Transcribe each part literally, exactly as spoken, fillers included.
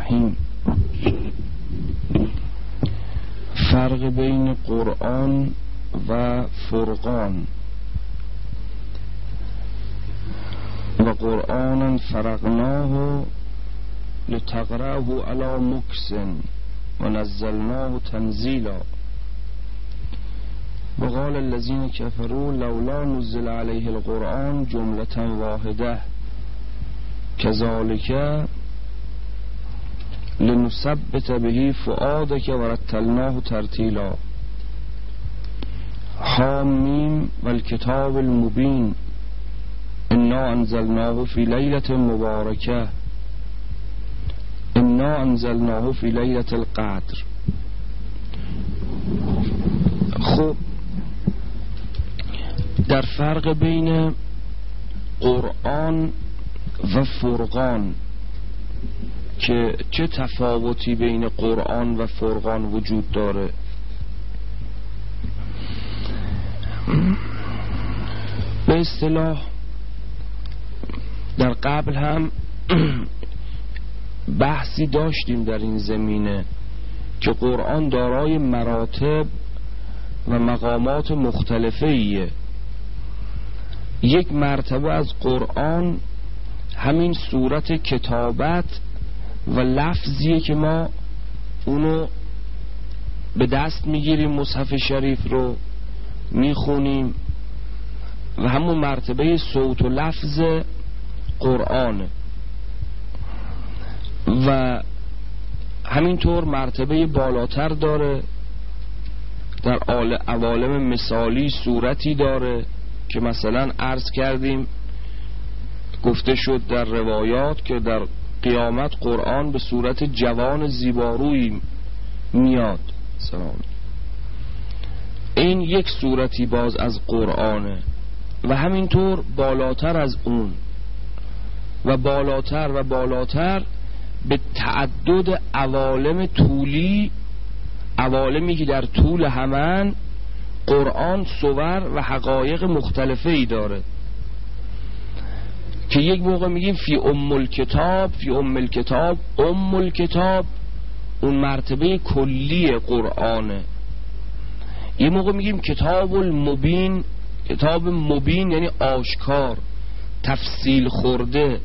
الرحیم. فرق بین قرآن و فرقان. و قرآنا فرقناه لتقرأه علی مکث و نزلناه تنزیلا. و قال الذین کفروا لولا نزل علیه القرآن جملة واحده کذالک لنثبت به فؤادک و رتلناه ترتیلا. حامیم و الکتاب المبین انا انزلناه فی لیلة مبارکه انا انزلناه فی لیلة القدر. خب در فرق بین قرآن و فرقان که چه تفاوتی بین قرآن و فرقان وجود داره. به اصطلاح در قبل هم بحثی داشتیم در این زمینه که قرآن دارای مراتب و مقامات مختلفه ایه. یک مرتبه از قرآن همین صورت کتابت و لفظیه که ما اونو به دست میگیریم، مصحف شریف رو میخونیم و همون مرتبه صوت و لفظ قرآن. و همینطور مرتبه بالاتر داره، در عوالم مثالی صورتی داره که مثلا عرض کردیم گفته شد در روایات که در قیامت قرآن به صورت جوان زیبارویی میاد. سلام. این یک صورتی باز از قرآنه و همینطور بالاتر از اون و بالاتر و بالاتر به تعدد عوالم طولی، عوالمی که در طول همان قرآن صور و حقایق مختلفه ای داره که یک موقع میگیم فی ام الکتاب، فی ام الکتاب، ام الکتاب اون مرتبه کلی قرآنه. یک موقع میگیم کتاب المبین، کتاب مبین یعنی آشکار، تفصیل خورده،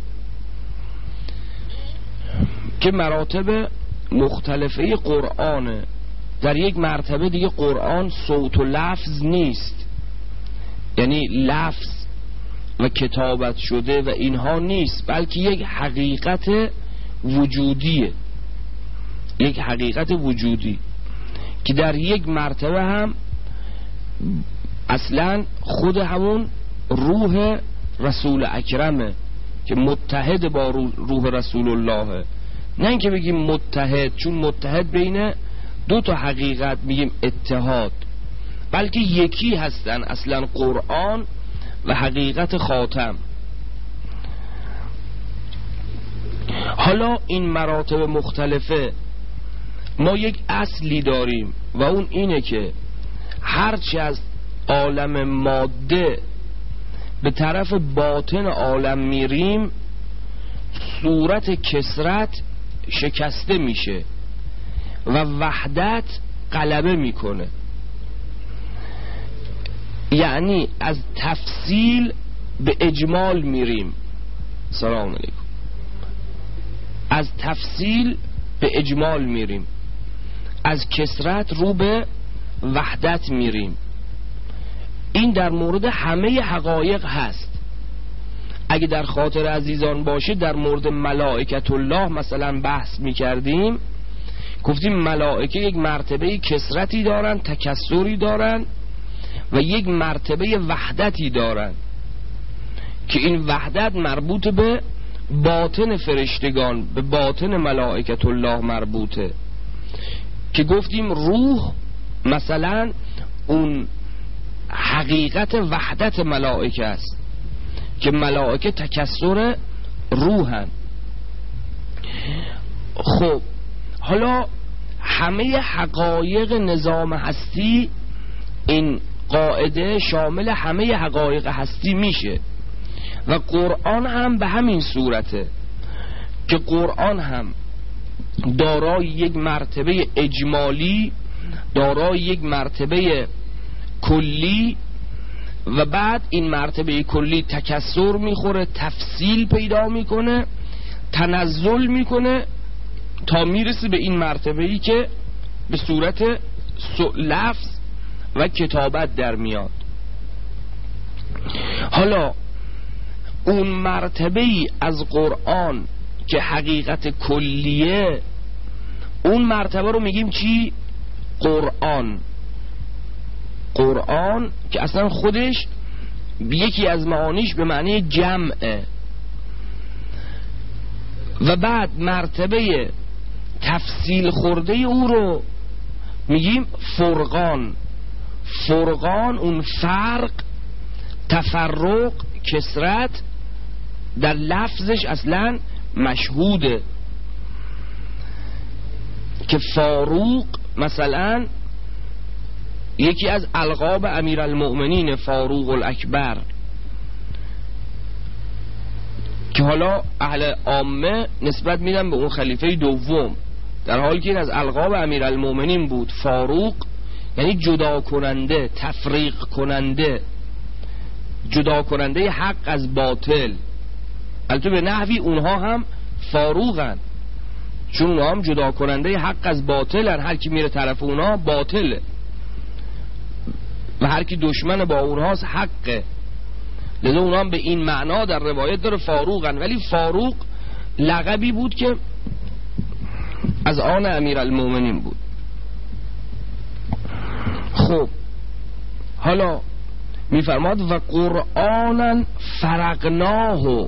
که مراتب مختلفه قرآنه. در یک مرتبه دیگه قرآن صوت و لفظ نیست، یعنی لفظ و کتابت شده و اینها نیست، بلکه یک حقیقت وجودیه، یک حقیقت وجودی که در یک مرتبه هم اصلا خود همون روح رسول اکرمه که متحد با روح رسول اللهه. نه اینکه بگیم متحد، چون متحد بین دو تا حقیقت میگیم اتحاد، بلکه یکی هستن اصلا قرآن و حقیقت خاتم. حالا این مراتب مختلفه ما یک اصلی داریم و اون اینه که هرچی از عالم ماده به طرف باطن عالم میریم صورت کثرت شکسته میشه و وحدت غلبه میکنه. یعنی از تفصیل به اجمال میریم. سلام علیکم. از تفصیل به اجمال میریم، از کثرت رو به وحدت میریم. این در مورد همه حقایق هست. اگه در خاطر عزیزان باشه در مورد ملائکت الله مثلا بحث میکردیم، گفتیم ملائکه یک مرتبه کثرتی دارن، تکثری دارن و یک مرتبه وحدتی دارن که این وحدت مربوط به باطن فرشتگان، به باطن ملائکت الله مربوطه، که گفتیم روح مثلا اون حقیقت وحدت ملائکه است که ملائکه تکثر روحن. خب حالا همه حقایق نظام هستی، این قاعده شامل همه حقایق هستی میشه و قرآن هم به همین صورته که قرآن هم دارای یک مرتبه اجمالی، دارای یک مرتبه کلی، و بعد این مرتبه کلی تکثر میخوره، تفصیل پیدا میکنه، تنزل میکنه تا میرسه به این مرتبه‌ای که به صورت لفظ و کتابت در میاد. حالا اون مرتبه‌ای از قرآن که حقیقت کلیه، اون مرتبه رو میگیم چی؟ قرآن. قرآن که اصلا خودش یکی از معانیش به معنی جمعه. و بعد مرتبه تفصیل خورده او رو میگیم فرقان. فرقان اون فرق، تفرق، کسرت در لفظش اصلا مشهوده که فاروق مثلا یکی از القاب امیرالمؤمنین فاروق الاکبر، که حالا اهل عامه نسبت میدن به اون خلیفه دوم، در حالی که این از القاب امیرالمؤمنین بود. فاروق یعنی جدا کننده، تفریق کننده، جدا کننده حق از باطل. البته به نحوی اونها هم فاروقن، چون اونها هم جدا کننده حق از باطلن. هر کی میره طرف اونها باطله و هر کی دشمن با اونهاست حقه. لذا اونها هم به این معنا در روایت داره فاروقن. ولی فاروق لقبی بود که از آن امیرالمؤمنین بود. خب حالا میفرماد و قرآنن فرقناه،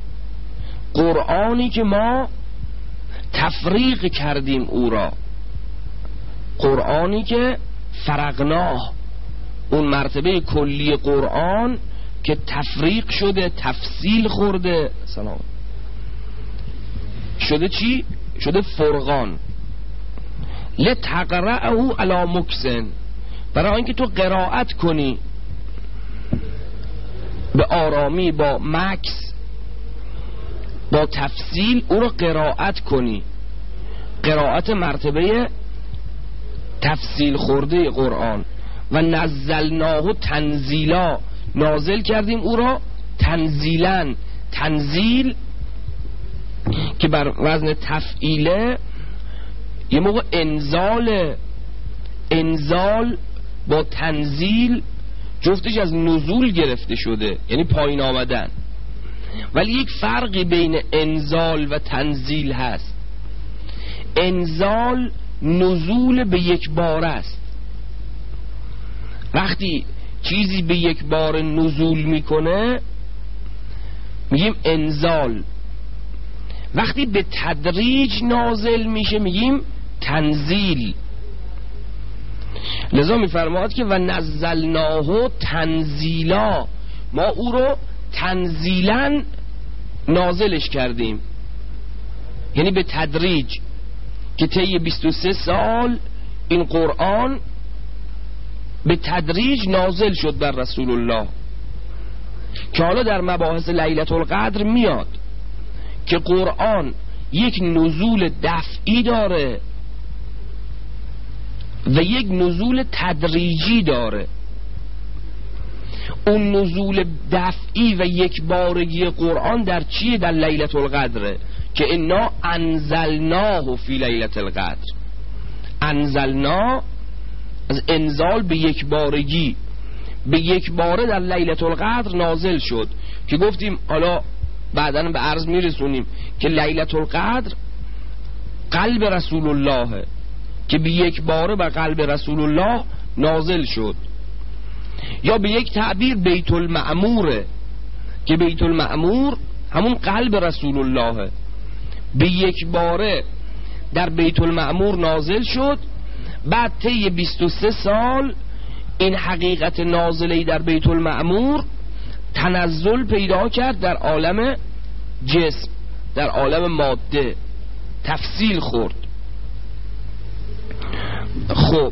قرآنی که ما تفریق کردیم او را، قرآنی که فرقناه، اون مرتبه کلی قرآن که تفریق شده، تفصیل خورده، سلام شده، چی؟ شده فرقان. لتقرأه علی مکسن، برای اینکه تو قرائت کنی به آرامی، با مکس، با تفصیل او رو قرائت کنی. قرائت مرتبه تفصیل خورده قرآن. و نزلناه تنزیلا، نازل کردیم او را تنزیلا. تنزیل که بر وزن تفعیله، یه موقع انزال، انزال با تنزیل جفتش از نزول گرفته شده، یعنی پایین آمدن. ولی یک فرقی بین انزال و تنزیل هست. انزال نزول به یک بار است. وقتی چیزی به یک بار نزول میکنه میگیم انزال. وقتی به تدریج نازل میشه میگیم تنزیل. لذا میفرماد که و نزلناه تنزیلا، ما او رو تنزیلا نازلش کردیم، یعنی به تدریج، که طی بیست و سه سال این قرآن به تدریج نازل شد بر رسول الله. که حالا در مباحث لیلة القدر میاد که قرآن یک نزول دفعی داره و یک نزول تدریجی داره. اون نزول دفعی و یک بارگی قرآن در چیه؟ در لیلة القدر، که انا انزلناه فی لیلة القدر. انزلنا از انزال به یک بارگی، به یک باره در لیلة القدر نازل شد. که گفتیم حالا بعداً به عرض میرسونیم که لیلة القدر قلب رسول الله، که به یک باره بر قلب رسول الله نازل شد. یا به یک تعبیر بیت المعموره، که بیت المعمور همون قلب رسول الله، به یک باره در بیت المعمور نازل شد. بعد طی بیست و سه سال این حقیقت نازلی در بیت المعمور تنزل پیدا کرد در عالم جسم، در عالم ماده، تفصیل خورد. خب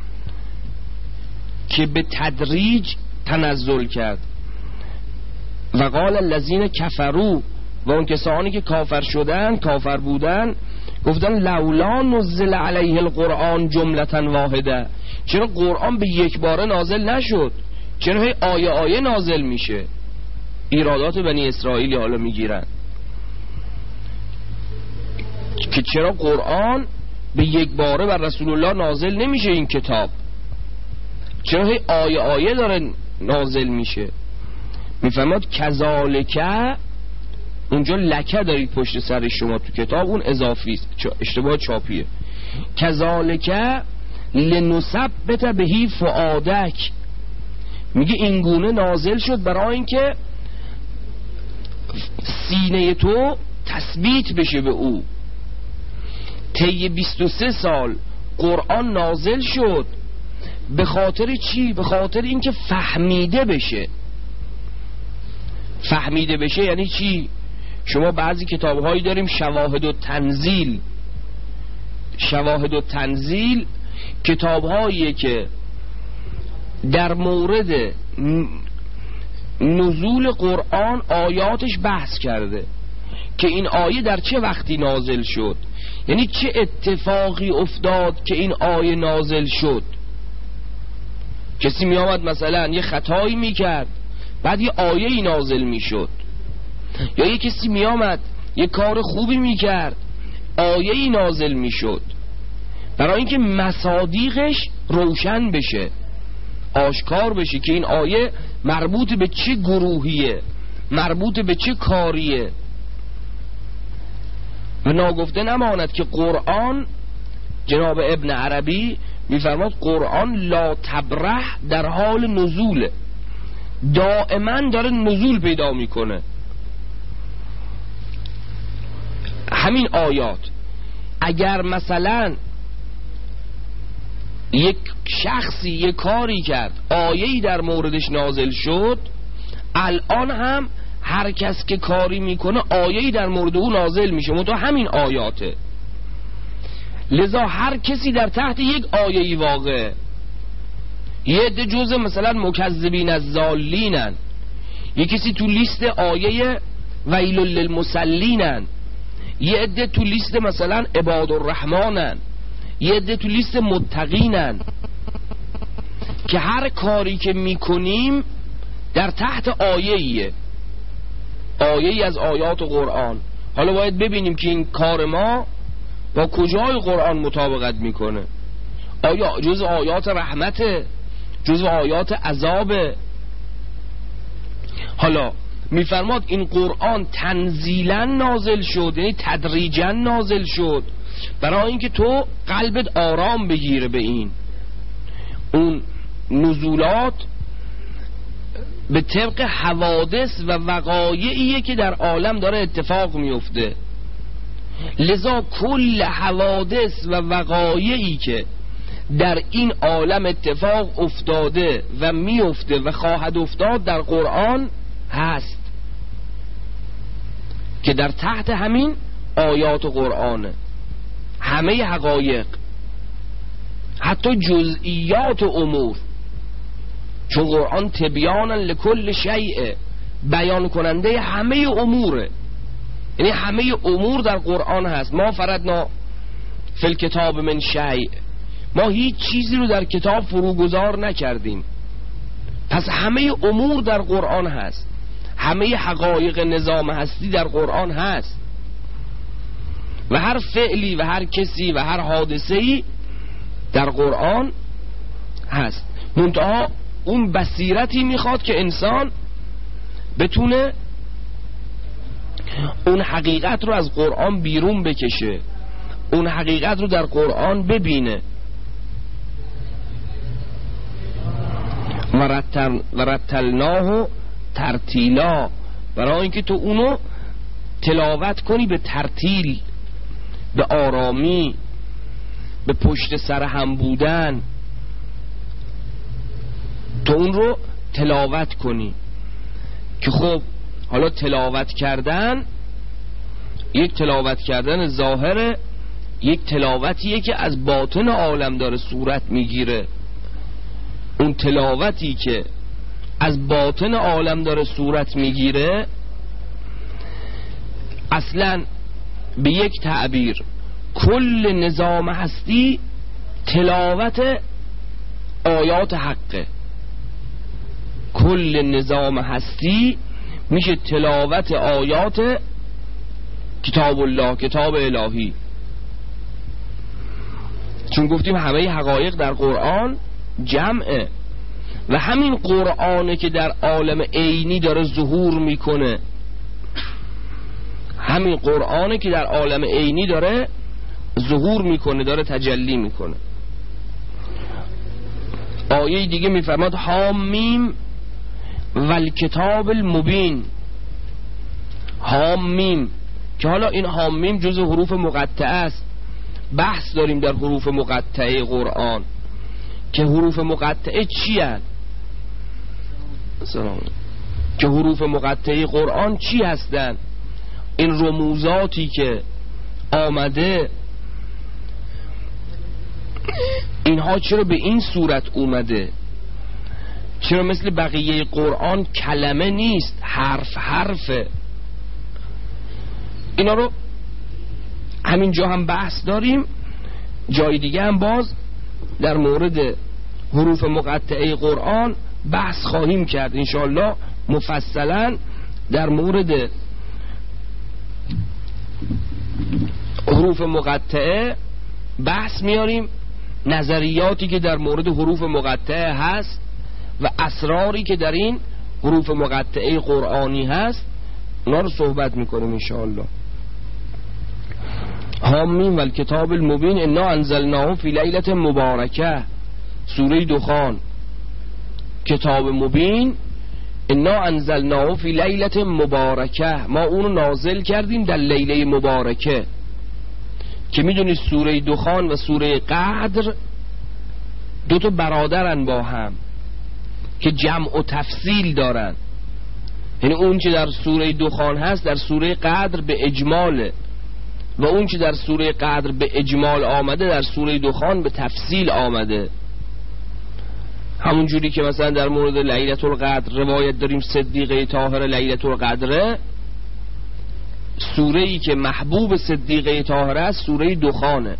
که به تدریج تنزل کرد. و قال الذین کفروا، و اون کسانی که کافر شدن، کافر بودن، گفتن لولا نزل علیه القرآن جملتا واحده، چرا قرآن به یک باره نازل نشد؟ چرا هی آیه آیه نازل میشه؟ ایرادات بنی اسرائیلی حالا میگیرن که چرا قرآن به یک باره بر رسول الله نازل نمیشه، این کتاب چرا هی آیه آیه داره نازل میشه؟ میفهمد کذالکه، اونجا لکه دارید پشت سر شما تو کتاب، اون اضافی است، اشتباه چاپیه. کذالکه لنثبت بهی فؤادک، میگه این گونه نازل شد برای اینکه سینه تو تثبیت بشه به او. طی بیست و سه سال قرآن نازل شد به خاطر چی؟ به خاطر اینکه فهمیده بشه. فهمیده بشه یعنی چی؟ شما بعضی کتاب‌هایی داریم شواهد و تنزیل. شواهد و تنزیل کتاب‌هاییه که در مورد نزول قرآن آیاتش بحث کرده که این آیه در چه وقتی نازل شد، یعنی چه اتفاقی افتاد که این آیه نازل شد. کسی می آمد مثلا یه خطایی می کرد بعد یه آیه ای نازل می شد، یا یه کسی می آمد یه کار خوبی می کرد آیه ای نازل می شد، برای اینکه مصادیقش روشن بشه، آشکار بشه که این آیه مربوط به چه گروهیه، مربوط به چه کاریه. و ناگفته نماند که قرآن، جناب ابن عربی میفرماد قرآن لا تبرح در حال نزوله، دائما داره نزول پیدا میکنه. همین آیات اگر مثلا یک شخصی یک کاری کرد آیه‌ای در موردش نازل شد، الان هم هر کس که کاری میکنه آیه‌ای در مورد او نازل میشه، منتها همین آیاته. لذا هر کسی در تحت یک آیه‌ای واقع، یه عده جزء مثلا مکذبین الضالینن، یه کسی تو لیست آیه ویل للمصلینن، یه عده تو لیست مثلا عباد الرحمنن، یه عده تو لیست متقینن، که هر کاری که میکنیم در تحت آیه‌ایه، آیه‌ای از آیات قرآن. حالا باید ببینیم که این کار ما با کجای قرآن مطابقت میکنه. آیا جز آیات رحمته، جز آیات عذابه؟ حالا میفرماد این قرآن تنزیلا نازل شد، یعنی تدریجا نازل شد برای اینکه تو قلبت آرام بگیره به این. اون نزولات به طبق حوادث و وقایعیه که در عالم داره اتفاق میفته. لذا کل حوادث و وقایعی که در این عالم اتفاق افتاده و میفته و خواهد افتاد در قرآن هست، که در تحت همین آیات قرآنه. همه حقایق، حتی جزئیات و امور، چون قرآن تبیانا لکل شیء، بیان کننده همه اموره، یعنی همه امور در قرآن هست. ما فرضنا فی الکتاب من شیء، ما هیچ چیزی رو در کتاب فروگذار نکردیم، پس همه امور در قرآن هست، همه حقایق نظام هستی در قرآن هست، و هر فعلی و هر کسی و هر حادثه‌ای در قرآن هست. منتها اون بصیرتی میخواد که انسان بتونه اون حقیقت رو از قرآن بیرون بکشه، اون حقیقت رو در قرآن ببینه. و رتلناه ترتیلا، برای اینکه تو اونو تلاوت کنی به ترتیل، به آرامی، به پشت سر هم بودن، تو اون رو تلاوت کنی. که خب حالا تلاوت کردن، یک تلاوت کردن ظاهره، یک تلاوتیه که از باطن عالم داره صورت میگیره. اون تلاوتی که از باطن عالم داره صورت میگیره، اصلا به یک تعبیر کل نظام هستی تلاوت آیات حقه. کل نظام هستی میشه تلاوت آیات کتاب الله، کتاب الهی. چون گفتیم همه حقایق در قرآن جمعه و همین قرآنه که در عالم عینی داره ظهور میکنه. همین قرآنه که در عالم عینی داره ظهور میکنه، داره تجلی میکنه. آیه دیگه میفرماد حامیم والکتاب المبین. حامیم که حالا این حامیم جز حروف مقطعه است. بحث داریم در حروف مقطعه قرآن که حروف مقطعه چی هست؟ سلام. که حروف مقطعه قرآن چی هستن؟ این رموزاتی که آمده اینها چرا به این صورت اومده؟ چرا مثل بقیه قرآن کلمه نیست، حرف حرفه؟ اینا رو همینجا هم بحث داریم، جای دیگه هم باز در مورد حروف مقطعه قرآن بحث خواهیم کرد انشاءالله مفصلا. در مورد حروف مقطعه بحث میاریم، نظریاتی که در مورد حروف مقطعه هست و اسراری که در این حروف مقطعه قرآنی هست، اونا رو صحبت میکنیم انشاءالله. حامیم والکتاب المبین انا انزلناه فی لیلة مبارکه، سوره دخان. کتاب مبین انا انزلناه فی لیلة مبارکه، ما اونو نازل کردیم در لیله مبارکه. که میدونید سوره دخان و سوره قدر دو تا برادرن با هم که جمع و تفصیل دارن. یعنی اون چه در سوره دخان هست در سوره قدر به اجماله و اون چه در سوره قدر به اجمال آمده در سوره دخان به تفصیل آمده. همون جوری که مثلا در مورد لیلة القدر روایت داریم صدیقه طاهره لیلة القدره، سوره‌ای که محبوب صدیقه طاهره است سوره دخانه.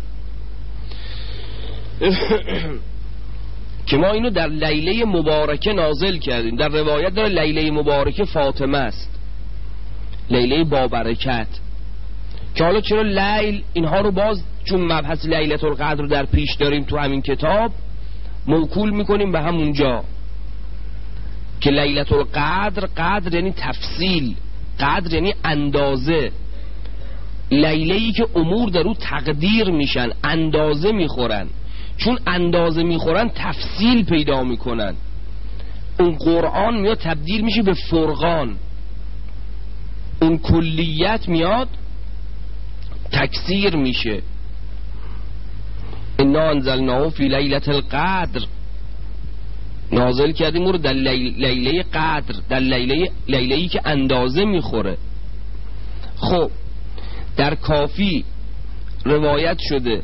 که ما اینو در لیله مبارکه نازل کردیم. در روایت داره لیله مبارکه فاطمه است، لیله بابرکت. که حالا چرا لیل اینها رو باز چون مبحث لیلة القدر رو در پیش داریم تو همین کتاب موکول میکنیم به همونجا که لیلة القدر، قدر یعنی تفصیل، قدر یعنی اندازه. لیله‌ای که امور در او تقدیر میشن، اندازه میخورن. چون اندازه میخورن تفصیل پیدا میکنن. اون قرآن میاد تبدیل میشه به فرقان، اون کلیت میاد تکثیر میشه. انا انزلناه فی لیلة القدر، نازل کردیم او رو در لیله قدر، در لیله لیله‌ای که اندازه میخوره. خب در کافی روایت شده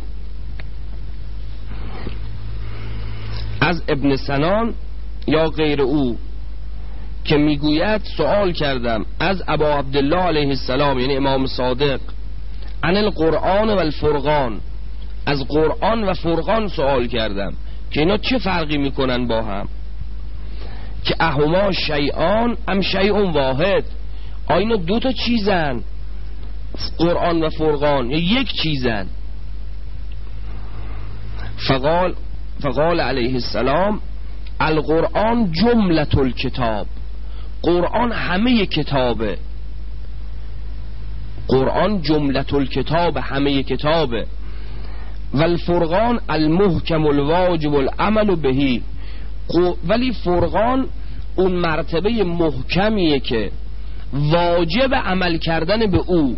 از ابن سنان یا غیر او که میگوید سوال کردم از ابا عبدالله علیه السلام، یعنی امام صادق، عن القرآن و الفرقان، از قرآن و فرقان سوال کردم که اینا چه فرقی میکنن با هم، که اهما شیئان ام شیء واحد، اینا دو تا چیزن، قرآن و فرقان یا یک چیزن. فقال فقال علیه السلام القرآن جملة الکتاب، قرآن همه کتابه، قرآن جملة الکتاب همه کتابه. و الفرقان المحکم الواجب العمل بهی، ولی فرقان اون مرتبه محکمیه که واجب عمل کردن به او،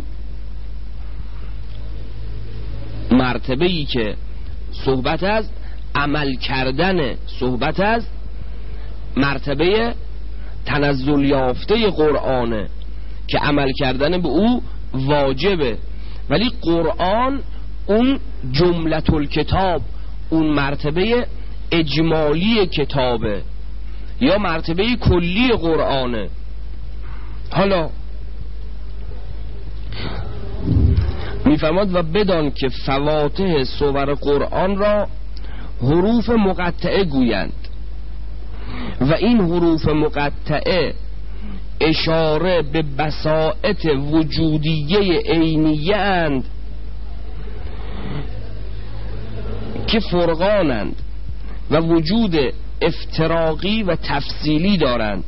مرتبه‌ای که صحبت از عمل کردن، صحبت از مرتبه تنزل یافته قرآنه که عمل کردن به او واجبه. ولی قرآن اون جملة الکتاب، اون مرتبه اجمالی کتابه یا مرتبه کلی قرآنه. حالا میفرماد و بدان که فواتح سور قرآن را حروف مقطعه گویند و این حروف مقطعه اشاره به بساطت وجودیه عینیه اند که فرقانند و وجود افتراقی و تفصیلی دارند.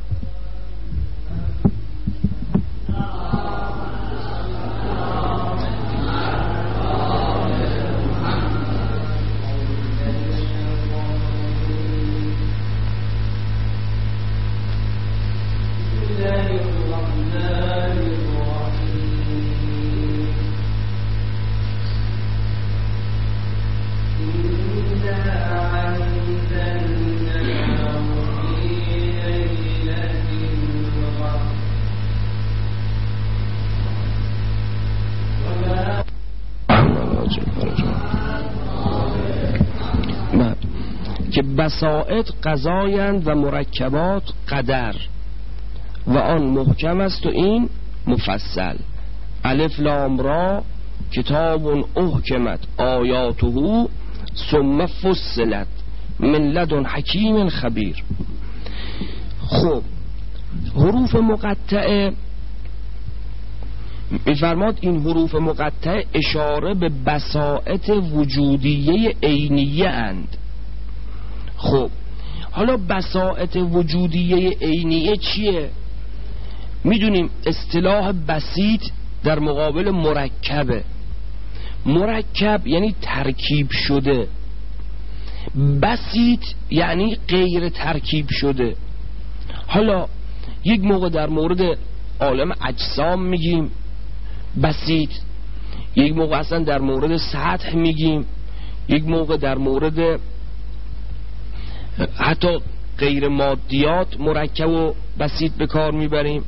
که بساطت قضایند و مرکبات قدر و آن محکم است و این مفصل. الف لام را کتاب احکمت آیاته ثم فصلت من لدن حکیم خبیر. خب حروف مقطعه می‌فرماد این حروف مقطعه اشاره به بساطت وجودیه عینیه اند. خب حالا بساطت وجودیه عینیه چیه؟ میدونیم اصطلاح بسیط در مقابل مرکبه. مرکب یعنی ترکیب شده، بسیط یعنی غیر ترکیب شده. حالا یک موقع در مورد عالم اجسام میگیم بسیط، یک موقع اصلا در مورد سطح میگیم، یک موقع در مورد حتی غیر مادیات مرکب و بسیط به کار میبریم.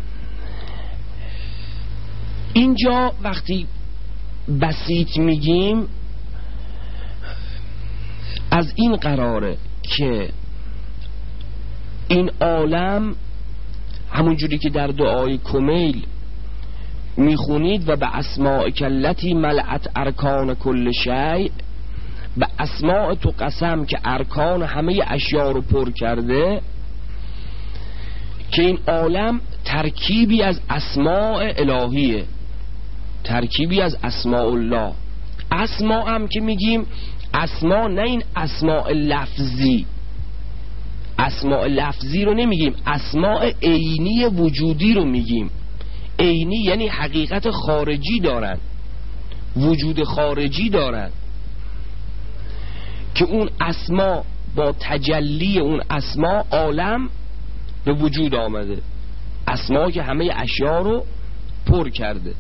اینجا وقتی بسیط میگیم از این قراره که این عالم همون جوری که در دعای کمیل میخونید و به اسماء کلتی ملعت ارکان کل شیء، به اسماء تو قسم که ارکان همه اشیاء رو پر کرده، که این عالم ترکیبی از اسماء الهیه، ترکیبی از اسماء الله. اسماء هم که میگیم اسماء نه این اسماء لفظی، اسماء لفظی رو نمیگیم، اسماء عینی وجودی رو میگیم. عینی یعنی حقیقت خارجی دارن، وجود خارجی دارن، که اون اسما با تجلی اون اسما عالم به وجود آمده، اسما که همه اشیاء رو پر کرده.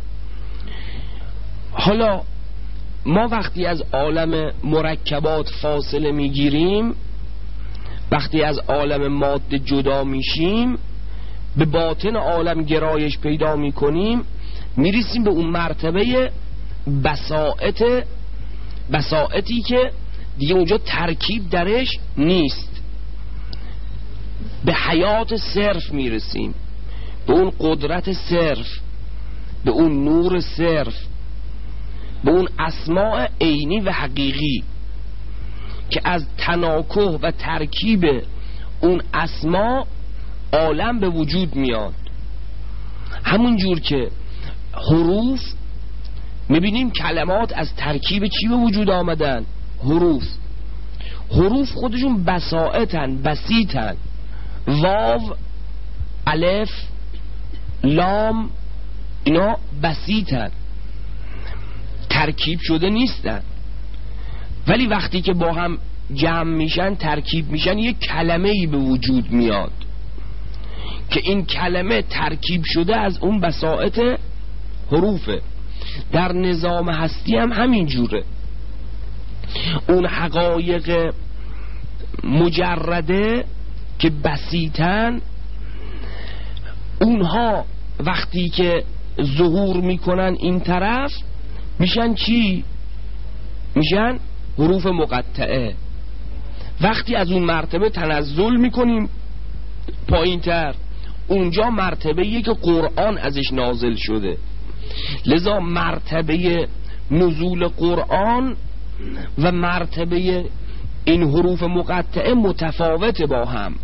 حالا ما وقتی از عالم مرکبات فاصله میگیریم، وقتی از عالم ماده جدا میشیم، به باطن عالم گرایش پیدا میکنیم، میرسیم به اون مرتبه بساطت، بساطتی که دیگه اونجا ترکیب درش نیست، به حیات صرف میرسیم، به اون قدرت صرف، به اون نور صرف، به اون اسماء عینی و حقیقی که از تناکح و ترکیب اون اسما عالم به وجود میاد. همون جور که حروف میبینیم کلمات از ترکیب چی به وجود آمدن؟ حروف. حروف خودشون بساطتن، بسیطن. واو، الف، لام، اینا بسیطن، ترکیب شده نیستن، ولی وقتی که با هم جمع میشن، ترکیب میشن، یک کلمه ای به وجود میاد که این کلمه ترکیب شده از اون بساطت حروفه. در نظام هستی هم همین جوره. اون حقایق مجرده که بسیطن، اونها وقتی که ظهور میکنن این طرف میشن چی؟ میشن حروف مقطعه. وقتی از اون مرتبه تنزل میکنیم پایین تر، اونجا مرتبه یه که قرآن ازش نازل شده. لذا مرتبه نزول قرآن و مرتبه این حروف مقطعه متفاوت با هم.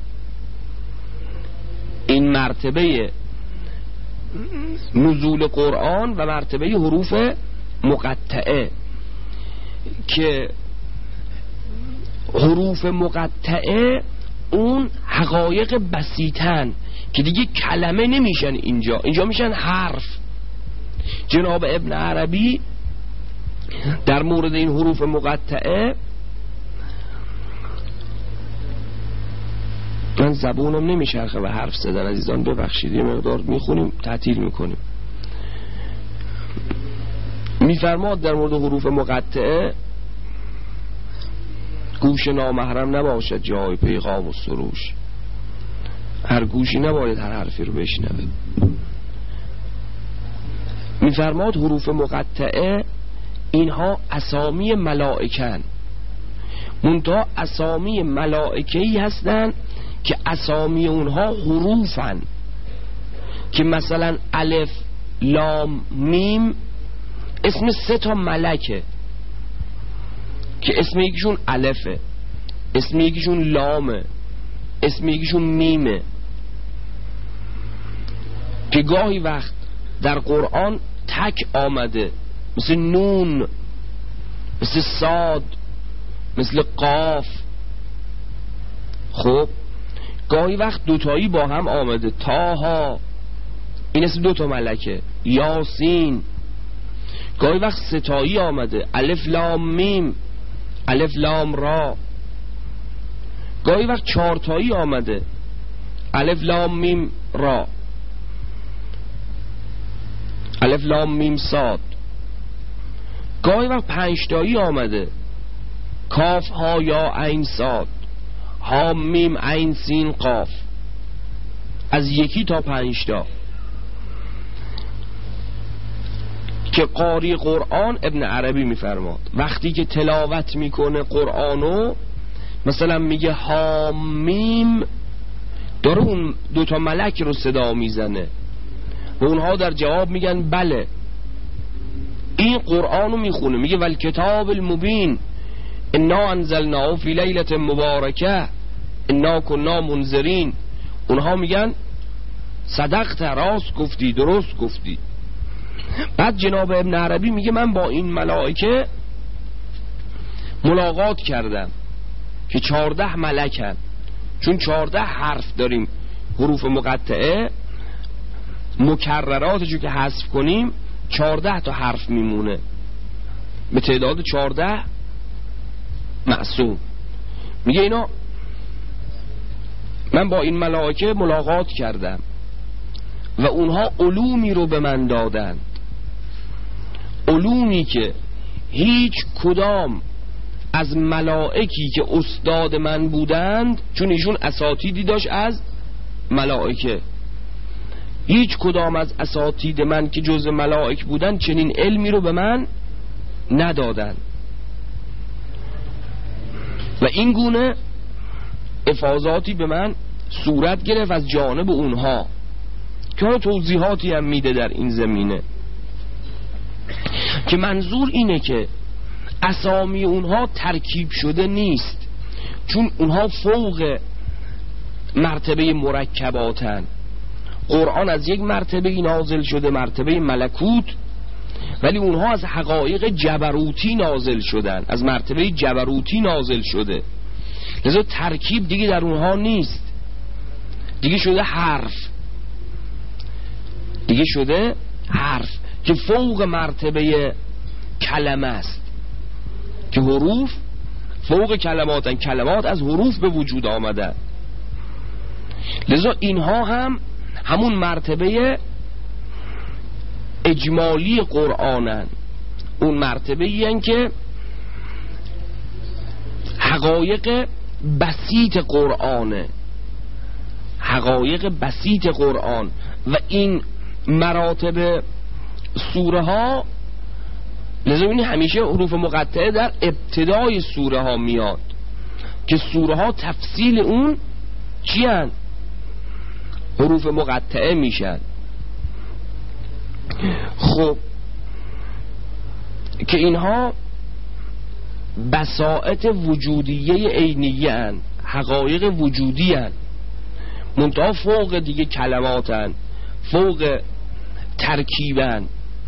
این مرتبه نزول قرآن و مرتبه حروف مقطعه که حروف مقطعه اون حقایق بسیطن که دیگه کلمه نمیشن، اینجا اینجا میشن حرف. جناب ابن عربی در مورد این حروف مقطعه، من زبونم نمیشرخه و حرف زدن عزیزان ببخشید، یه مقدار میخونیم تعطیل میکنیم. میفرماد در مورد حروف مقطعه گوش نامحرم نباشد جای پیغام و سروش، هر گوشی نباید هر حرفی رو بشنوه. میفرماد حروف مقطعه اینها اسامی ملائکن، منتها اسامی ملائکه‌ای هستن که اسامی اونها حروفن، که مثلا الف لام میم اسم سه تا ملکه که اسم یکیشون الفه، اسم یکیشون لامه، اسم یکیشون میمه، که گاهی وقت در قرآن تک آمده، مثل نون، مثل صاد، مثل قاف. خب گاهی وقت دوتایی با هم آمده، تاها این اسم دوتا ملکه، یاسین. گاهی وقت ستایی آمده، الف لام میم، الف لام را. گاهی وقت چارتایی آمده، الف لام میم را، الف لام میم صاد. گاهی وقت پنجتایی آمده، کاف ها یا عین صاد، ها میم عین سین قاف، از یکی تا پنجتا. که قاری قرآن ابن عربی میفرماد وقتی که تلاوت میکنه قرآنو، مثلا میگه ها میم، داره اون دوتا ملک رو صدا میزنه و اونها در جواب میگن بله. این قرآنو میخونه، میگه والکتاب المبین انا انزلناه فی لیلة مبارکه انا کنا منذرین. اونها میگن صدقت، راست گفتی، درست گفتی. بعد جناب ابن عربی میگه من با این ملائکه ملاقات کردم که چارده ملکن، چون چارده حرف داریم حروف مقطعه، مکرراتشو که حذف کنیم چارده تا حرف میمونه به تعداد چارده معصوم. میگه اینا من با این ملائکه ملاقات کردم و اونها علومی رو به من دادند، علومی که هیچ کدام از ملائکی که استاد من بودند، چون ایشون اساتیدی داشت از ملائکه، هیچ کدام از اساتید من که جز ملائک بودند چنین علمی رو به من ندادند. و این گونه افاضاتی به من صورت گرفت از جانب اونها که توضیحاتی هم میده در این زمینه، که منظور اینه که اسامی اونها ترکیب شده نیست، چون اونها فوق مرتبه مرکباتن. قرآن از یک مرتبه نازل شده، مرتبه ملکوت، ولی اونها از حقایق جبروتی نازل شدن، از مرتبه جبروتی نازل شده، لذا ترکیب دیگه در اونها نیست، دیگه شده حرف، دیگه شده حرف که فوق مرتبه کلمه است، که حروف فوق کلماتن، کلمات از حروف به وجود آمدن. لذا اینها هم همون مرتبه اجمالی قرآنن، اون مرتبه این که حقایق بسیط قرآنه، حقایق بسیط قرآن. و این مراتب سوره ها، لذا ببینید همیشه حروف مقطعه در ابتدای سوره ها میاد که سوره ها تفصیل اون چی هن؟ حروف مقطعه میشن. خب که اینها بساطت وجودیه عینیه هن، حقایق وجودی هن، منتها فوق دیگه کلمات هن، فوق ترکیب هن.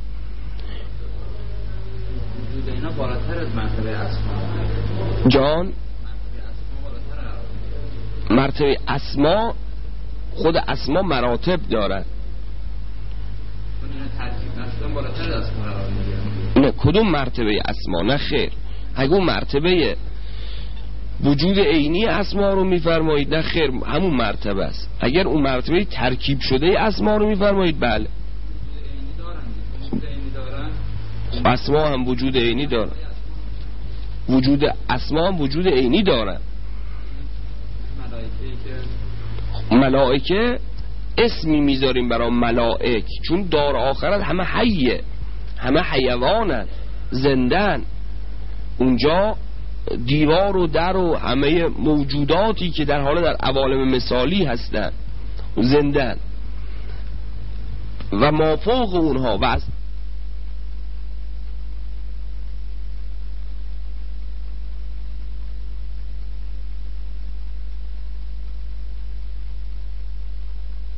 وجود اینا بالاتر از مرتبه اسما جان. مرتبه اسما، خود اسما مراتب دارن. نه کدوم مرتبه اسما؟ نه خیر، اگه اون مرتبه وجود عینی اسما رو میفرمایید نه خیر، همون مرتبه است. اگر اون مرتبه ترکیب شده اسما رو میفرمایید بله. اسما هم وجود عینی دارن، وجود اسما هم وجود عینی دارن. ملائکه اسمی میذاریم برای ملائک چون دار آخرت همه حیه، همه حیوانن، زندن. اونجا دیوار و در و همه موجوداتی که در حال در عوالم مثالی هستن زندن و ما فوق اونها و از